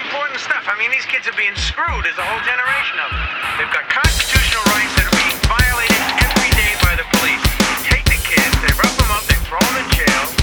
important stuff. I mean, these kids are being screwed. There's a whole generation of them. They've got constitutional rights that are being violated every day by the police. Take the kids, they rough them up, they throw them in jail.